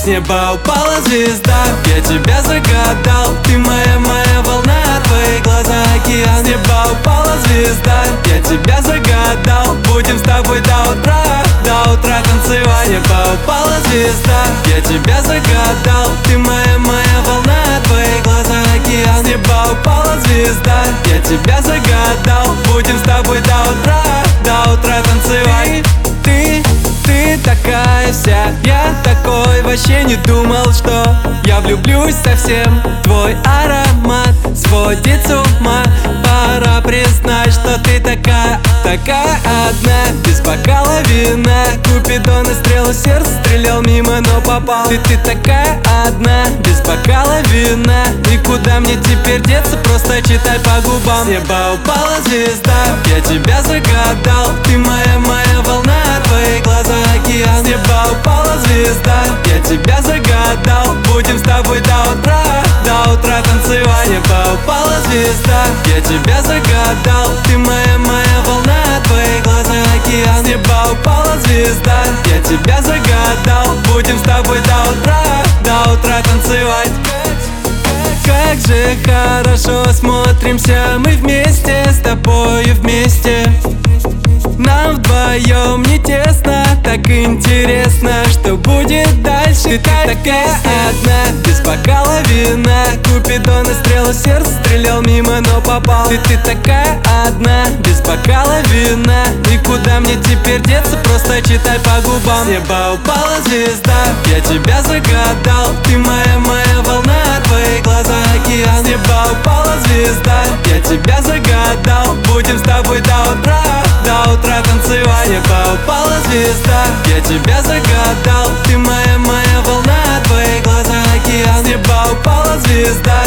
С неба упала звезда, я тебя загадал. Ты моя волна, твои глаза океан. С неба упала звезда, я тебя загадал. Будем с тобой до утра танцевать. С неба упала звезда, я тебя загадал. Ты моя волна, твои глаза океан. С неба упала звезда, я тебя загадал. Будем с тобой до утра танцевать. Ты такая вся, я такой, вообще не думал, что я влюблюсь совсем. Твой аромат сводит с ума. Пора признать, что ты такая одна, без бокала вина. Купидон и стрелу сердца стрелял мимо, но попал. Ты такая одна, без бокала вина. И куда мне теперь деться, просто читай по губам. С неба упала звезда, я тебя загадал. Ты моя волна, твои глаза океан. С неба упала звезда, я тебя загадал. Будем с тобой до утра танцевать. С неба упала звезда, я тебя загадал. Ты моя волна, твои глаза океан. С неба упала звезда, я тебя загадал. Будем с тобой до утра танцевать. Как же хорошо смотримся мы вместе, с тобою вместе. Нам вдвоем не тесно, так интересно, что будет дальше. Ты такая одна, без бокала вина. Купидон и стрелу сердца стрелял мимо, но попал. Ты такая одна, без бокала вина. И куда мне теперь деться, просто читай по губам. С неба упала звезда, я тебя загадал. Ты моя волна, твои глаза океан. С неба упала звезда, я тебя загадал. Будем с тобой до утра танцевать. С неба упала звезда, я тебя загадал. Ты моя волна, твои глаза океан. С неба упала звезда,